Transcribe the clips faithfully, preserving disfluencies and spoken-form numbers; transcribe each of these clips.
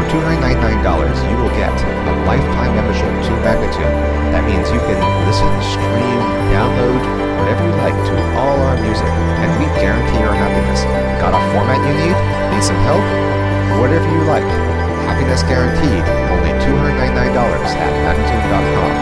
two hundred ninety-nine dollars, you will get a lifetime membership to Magnatune. That means you can listen, stream, download, whatever you like to all our music, and we guarantee your happiness. Got a format you need? Need some help? Whatever you like. Happiness guaranteed. Only two hundred ninety-nine dollars at Magnatune dot com.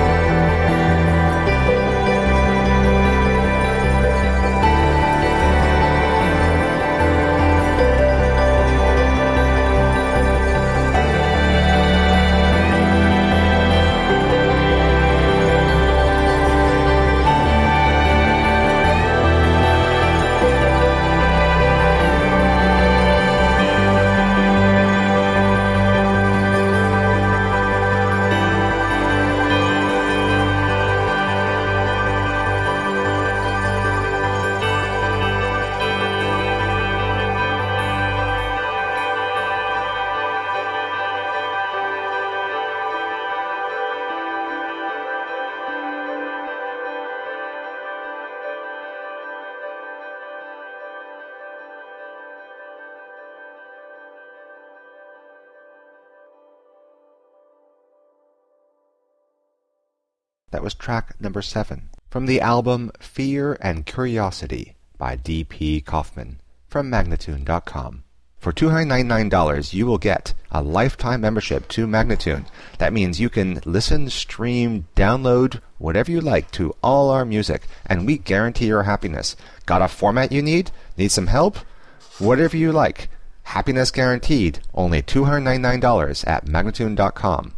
That was track number seven from the album Fear and Curiosity by D P Kaufman from Magnatune dot com. For two hundred ninety-nine dollars, you will get a lifetime membership to Magnatune. That means you can listen, stream, download, whatever you like to all our music, and we guarantee your happiness. Got a format you need? Need some help? Whatever you like. Happiness guaranteed. Only two hundred ninety-nine dollars at Magnatune dot com.